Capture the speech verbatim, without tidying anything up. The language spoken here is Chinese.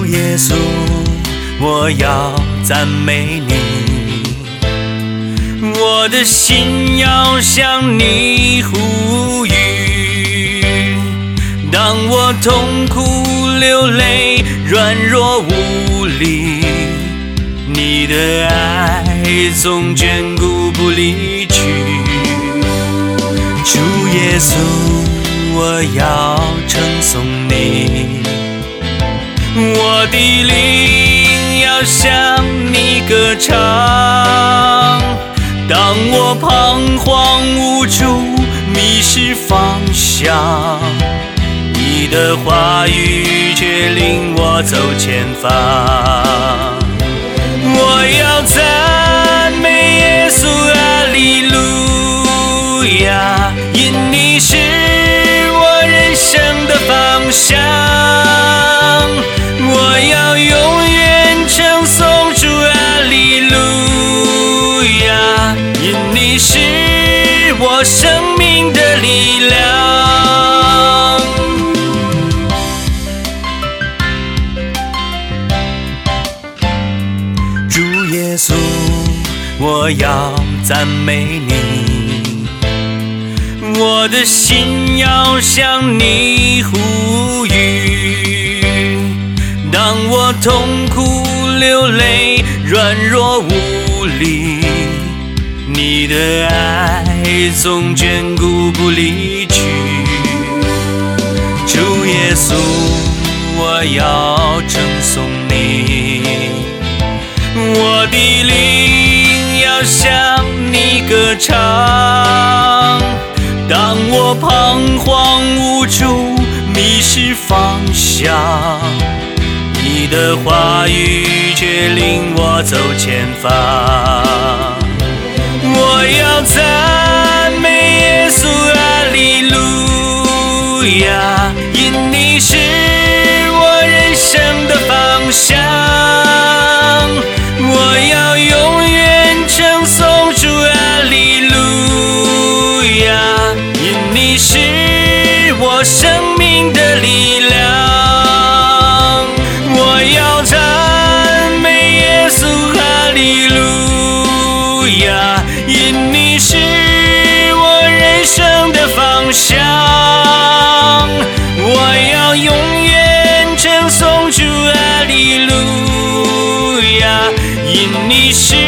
主耶稣，我要赞美你，我的心要向你呼吁。当我痛苦流泪，软弱无力，你的爱总眷顾不离去。主耶稣，我要称颂你，我的灵要向你歌唱。当我彷徨无助，迷失方向，你的话语却领我走前方。我要赞美耶稣，哈利路亚，因你是我人生的方向。我要永远称颂主，哈利路亚，因你是我生命的力量。主耶稣，我要赞美你，我的心要向你呼吁。当我痛苦流泪，软弱无力，你的爱总眷顾不离去。主耶稣，我要称颂你，我的灵要向你歌唱。当我彷徨无助，迷失方向，你的话语却领我走前方。我要赞美耶稣，哈利路亚，因你是我人生的方向。我要永远称颂主，哈利路亚，因你是我生命的力量。我要赞美耶稣，哈利路亚，因你是我人生的方向。我要永远称颂主，哈利路亚，因你是